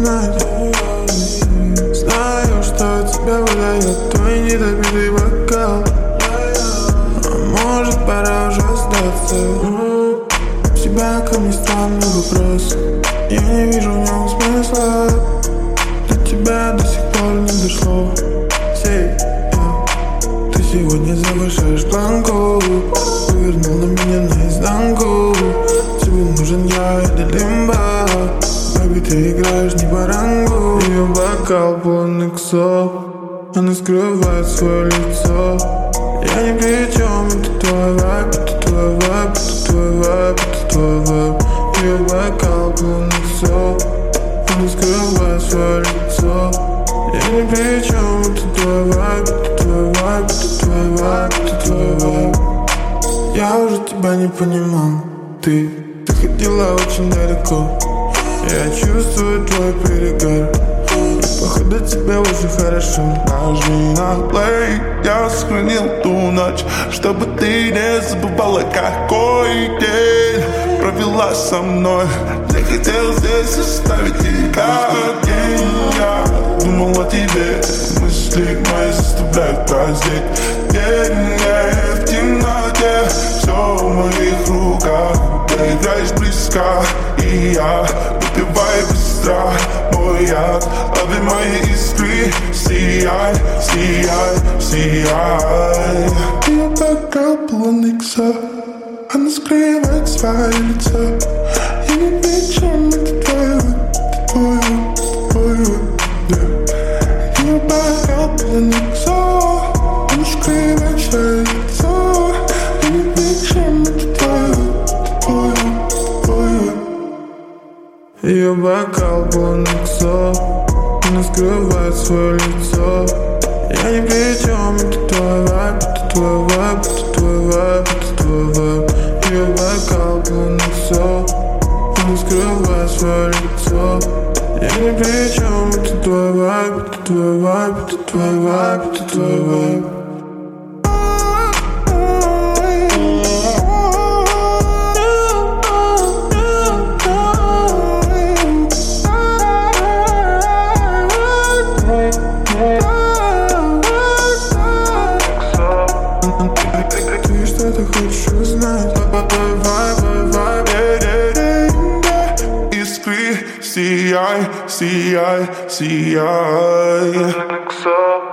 знать. Знаю, что тебя выдает твой недопитый бокал. А может, пора уже сдаться. У тебя ко мне странный вопрос. Я не вижу в нем смысла. До тебя до сих пор не дошло. Ты сегодня завышаешь планку, повернул на меня наизнанку. Тебе нужен я или лимба. Baby, ты играешь не по рангу. Ее бокал полон иксов, она скрывает свое лицо. Я ни при чем, это твой вайб, это твой вайб, это твой вайб, это твой вайб. Ее бокал полон иксов, она скрывает свое лицо. Я ни при чем, это твой вайб, это твой вайб, это твой вайб, это твой вайб. Я уже тебя не понимал, ты ходила очень далеко. Я чувствую твой перегар, походу тебе уже хорошо. Нажми на плей, я сохранил ту ночь, чтобы ты не забывала, какой день провела со мной. Я хотел здесь оставить тебя. День я думал о тебе, мысли мои заставляют раздеть. День я в темноте, все в моих руках. Ты играешь близко, и я выпивай быстро мой яд. Лови мои искры, сияй, сияй, сияй. Ее бокал полон иксов, она скрывает свое лицо. Я не вечером, это твой, Ее бокал полон иксов, она скрывает свое лицо. Я не вечером, это твой. Ее бокал полон иксов, она скрывает свое лицо. Я ни при чем, это твой вайб, это твой вайб, это твой вайб, это твой вайб. Ее бокал полон иксов, она скрывает свое лицо. Я ни при чем, это твой вайб, это твой вайб, это твой вайб, это твой вайб. Ты что-то хочешь узнать? Искры, сияй, сияй, сияй.